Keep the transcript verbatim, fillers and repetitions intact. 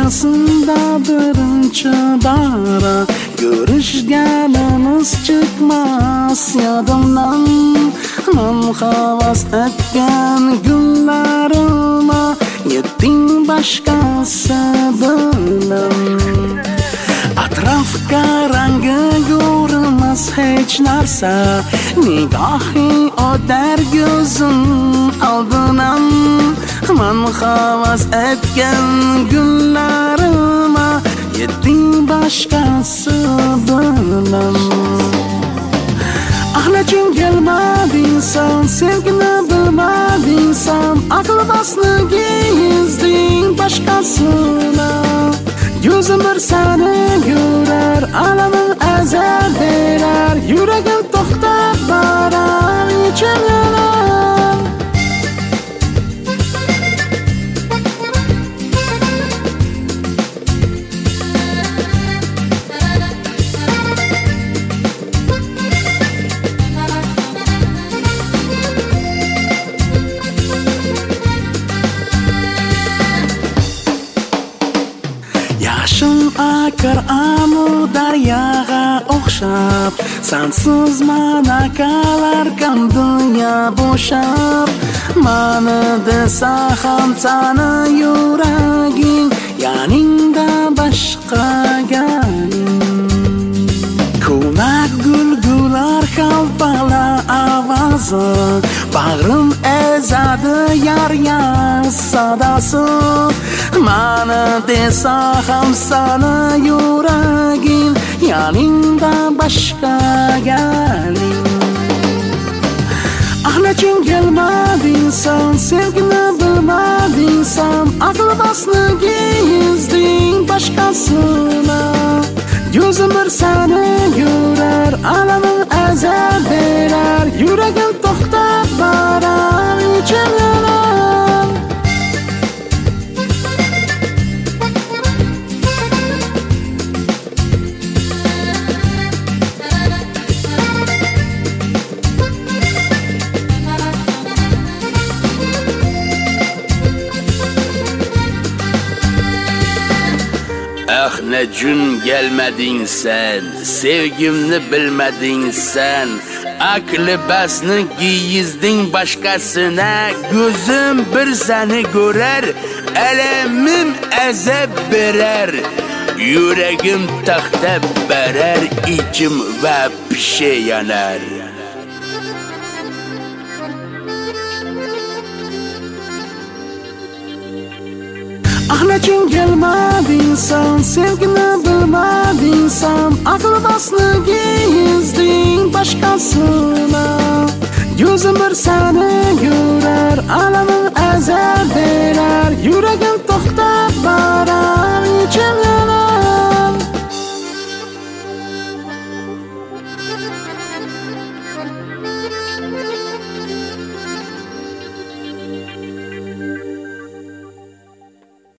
o'rtasında birinchi bara görüşganimiz çıkmas yodimdan. Men havas etgan kunlarima yetding boshqasi bilan. Atrofga rangi ko'rinmas hech narsa, nigohing o'tar ko'zim oldidan. Men havas etgan kunlarima yetding boshqasi bilan. Ahlachun kelmading sen, sevgini bilmading sen, aql basnigi yezding boshqasini. Gözüm bir seni görer, alamın azar verer, yüreğim to'xtab borar, içim yanar. Yaşım akar amu daryaga o'xshab, sensiz mana qalarkan dünya bo'shab. Mani desa ham sani yuraging, yoningda boshqa galing. Ko'nak gulgular xalpalar ovozi, bag'rim ezadi yar yar sadosi. Mani desa ham sani yuraging, yoningda boshqa galing. Ahlachun kelmading sen, sevgini bilmading sen, aql basnigi yezding boshqasini. Gözüm bir seni görer, alamın azar verer, yüreğim to'xtab borar, içim yanar. Ah ne gün gelmedin sen, sevgimni bilmedin sen. Aklı basni giyizding başkasına, gözüm bir seni görer, elemim azap verer, yüreğim to'xtab borar, içim ve pişe yanar. Ahlachun kelmading sen, sevgini bilmading sen, aql basnigi yezding boshqasini. Gözüm bir seni görer, alamın azar verer, yüreğim to'xtab borar.